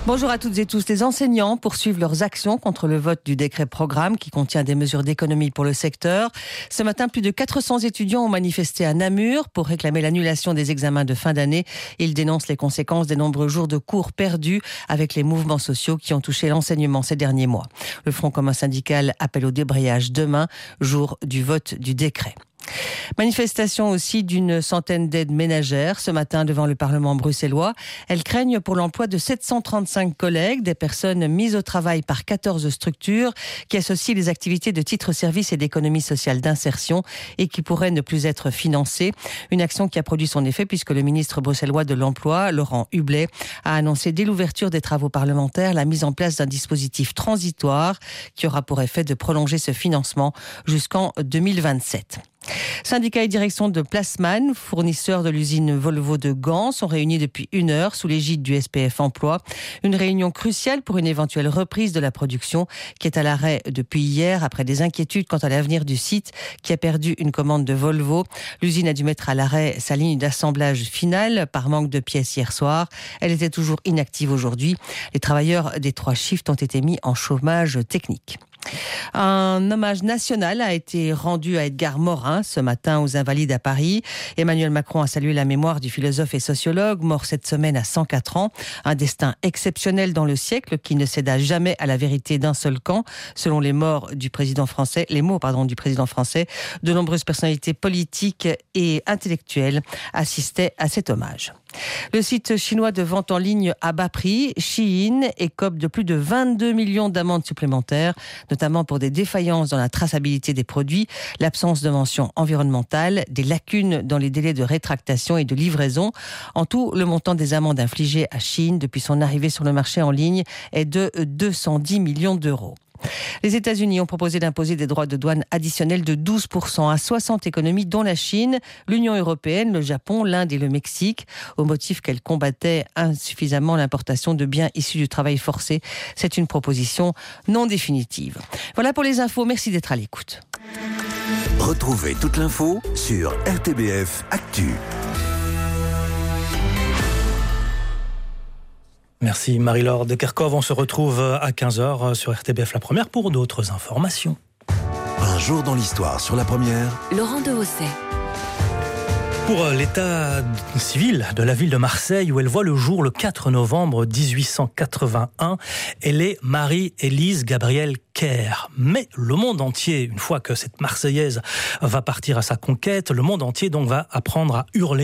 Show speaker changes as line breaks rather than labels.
Bonjour à toutes et tous. Les enseignants poursuivent leurs actions contre le vote du décret programme qui contient des mesures d'économie pour le secteur. Ce matin, plus de 400 étudiants ont manifesté à Namur pour réclamer l'annulation des examens de fin d'année. Ils dénoncent les conséquences des nombreux jours de cours perdus avec les mouvements sociaux qui ont touché l'enseignement ces derniers mois. Le Front commun syndical appelle au débrayage demain, jour du vote du décret. Manifestation aussi d'une centaine d'aides ménagères ce matin devant le Parlement bruxellois. Elles craignent pour l'emploi de 735 collègues, des personnes mises au travail par 14 structures qui associent les activités de titre-service et d'économie sociale d'insertion et qui pourraient ne plus être financées. Une action qui a produit son effet puisque le ministre bruxellois de l'Emploi, Laurent Hublet, a annoncé dès l'ouverture des travaux parlementaires la mise en place d'un dispositif transitoire qui aura pour effet de prolonger ce financement jusqu'en 2027. Syndicats et direction de Plasman, fournisseurs de l'usine Volvo de Gand, sont réunis depuis 1 heure sous l'égide du SPF Emploi. Une réunion cruciale pour une éventuelle reprise de la production qui est à l'arrêt depuis hier après des inquiétudes quant à l'avenir du site qui a perdu une commande de Volvo. L'usine a dû mettre à l'arrêt sa ligne d'assemblage finale par manque de pièces hier soir. Elle était toujours inactive aujourd'hui. Les travailleurs des 3 shifts ont été mis en chômage technique. Un hommage national a été rendu à Edgar Morin ce matin aux Invalides à Paris. Emmanuel Macron a salué la mémoire du philosophe et sociologue, mort cette semaine à 104 ans. Un destin exceptionnel dans le siècle qui ne céda jamais à la vérité d'un seul camp. Selon les mots du président français, de nombreuses personnalités politiques et intellectuelles assistaient à cet hommage. Le site chinois de vente en ligne à bas prix, Shein, écope de plus de 22 millions d'amendes supplémentaires, notamment pour des défaillances dans la traçabilité des produits, l'absence de mention environnementale, des lacunes dans les délais de rétractation et de livraison. En tout, le montant des amendes infligées à Shein depuis son arrivée sur le marché en ligne est de 210 millions d'euros. Les États-Unis ont proposé d'imposer des droits de douane additionnels de 12% à 60 économies, dont la Chine, l'Union européenne, le Japon, l'Inde et le Mexique, au motif qu'elles combattaient insuffisamment l'importation de biens issus du travail forcé. C'est une proposition non définitive. Voilà pour les infos. Merci d'être à l'écoute.
Retrouvez toute l'info sur RTBF Actu.
Merci Marie-Laure de Kerkhove. On se retrouve à 15h sur RTBF La Première pour d'autres informations.
Un jour dans l'histoire sur La Première.
Laurent Dehaussais.
Pour l'état civil de la ville de Marseille, où elle voit le jour le 4 novembre 1881, elle est Marie-Élise Gabrielle Kerr. Mais le monde entier, une fois que cette Marseillaise va partir à sa conquête, le monde entier donc va apprendre à hurler